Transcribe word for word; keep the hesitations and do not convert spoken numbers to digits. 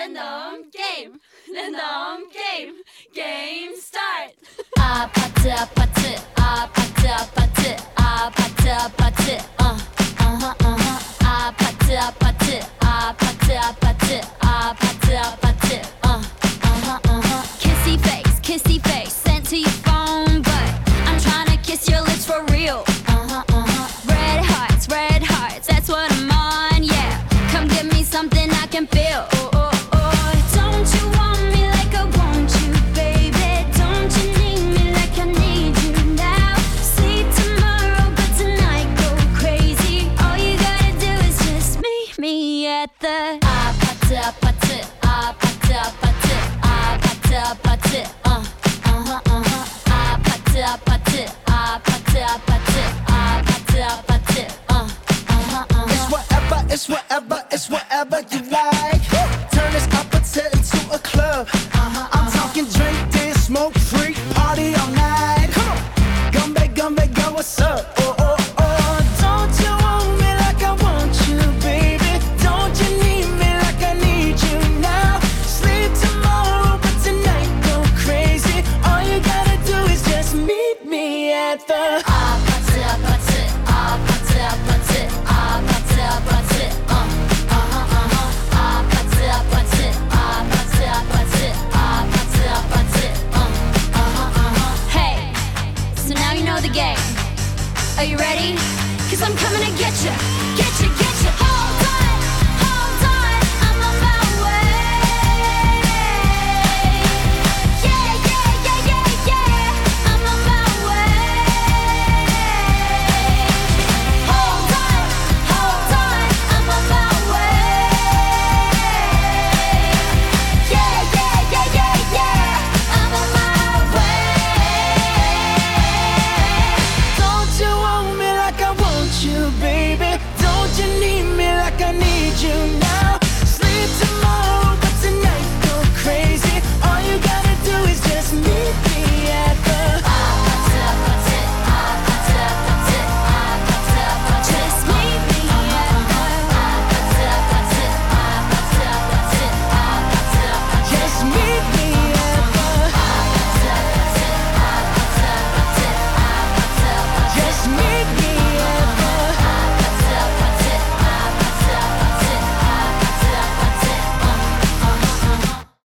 랜덤 게임, 랜덤 게임, 게임 스타트. 아파트 아파트 아파트 아파트 아파트 아파트 어 어허 어허 아파트 아파트 아파트 아파트 아파트 아파트 어 어허 어허 Kissy face kissy face sent to your phone but I'm trying to kiss your lips for real uh-huh uh-huh red hearts red hearts that's what I'm on yeah come give me something I can feel oh oh oh don't you want me like I want you baby don't you need me like I need you now see tomorrow but tonight go crazy all you gotta do is just meet me at the 아파트 아파트 아파트 아파트 아파트 아파트 어 어허 어허 아파트 아파트 아파트 아파트 아파트 아파트 어 어허 어허 It's whatever, it's whatever, it's whatever you like. Turn this opposite into a club. I'm talking drink, dance, smoke, freak, party all night. Come on, come back, come back, girl, what's up? Oh, oh, oh, don't you want me like I want you, baby? Don't you need me like I need you now? Sleep tomorrow, but tonight go crazy. All you gotta do is just meet me at the 아파트 아파트 아파트 아파트 아파트 아파트 어 어허 어허 아파트 아파트 아파트 아파트 아파트 아파트 어 어허 어허 Hey, so now you know the game. Are you ready? Cause I'm coming to get you, get you, get you. Hold on, hold on, I'm on my way. Yeah, yeah, yeah, yeah, yeah, I'm on my way. Hold on, hold on, I'm on my way. Yeah, yeah, yeah, yeah, yeah, I'm on my way. Don't you want me like I want you, baby? Don't you need me like I need you